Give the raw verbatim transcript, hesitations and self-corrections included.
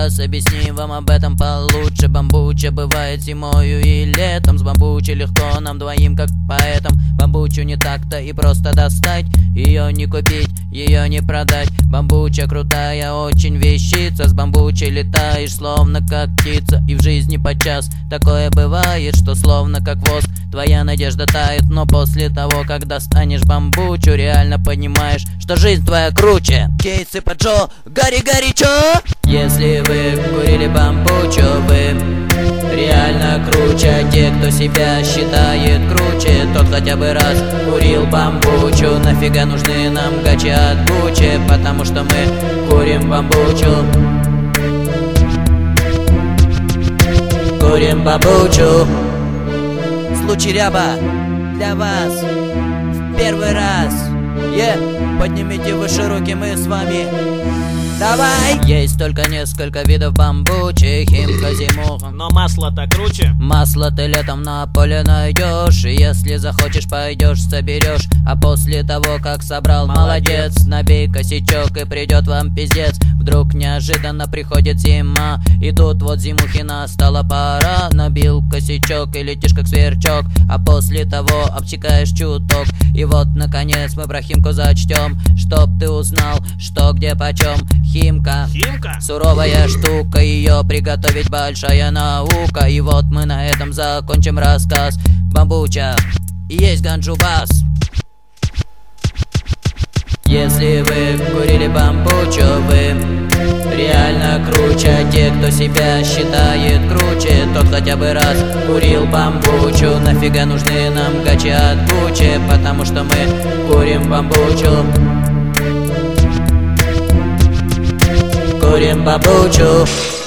Сейчас объясним вам об этом получше. Бамбуча бывает зимою и летом. С бамбучей легко нам двоим, как поэтам. Бамбучу не так-то и просто достать. Ее не купить, ее не продать. Бамбуча крутая очень вещица. С бамбучей летаешь, словно как птица. И в жизни подчас такое бывает, что словно как воск твоя надежда тает. Но после того, как достанешь бамбучу, реально понимаешь, что жизнь твоя круче. Кейсы по Джо, гори горячо. Если вы курили бамбучу, вы реально круче. А те, кто себя считает круче, тот хотя бы раз курил бамбучу. Нафига нужны нам гачи от Гуччи? Потому что мы курим бамбучу. Курим бамбучу. Случай ряба для вас в первый раз. Yeah. Поднимите выше руки, мы с вами. Давай! Есть только несколько видов бамбучи. Химка, зимуха, но масло-то круче. Масло ты летом на поле найдешь. И если захочешь, пойдешь, соберешь. А после того, как собрал, молодец, молодец. Набей косячок и придет вам пиздец. Вдруг неожиданно приходит зима, и тут вот зимухи настала пора. Набил косячок и летишь как сверчок. А после того обтекаешь чуток. И вот наконец мы про химку зачтем, чтоб ты узнал, что где почем. Химка, Химка? Суровая штука, ее приготовить большая наука. И вот мы на этом закончим рассказ. Бамбуча, есть ганджубас. Если вы курили бамбучу, вы реально круче. А те, кто себя считает круче, тот хотя бы раз курил бамбучу. Нафига нужны нам гачи от Гуччи? Потому что мы курим бамбучу. Курим бамбучу.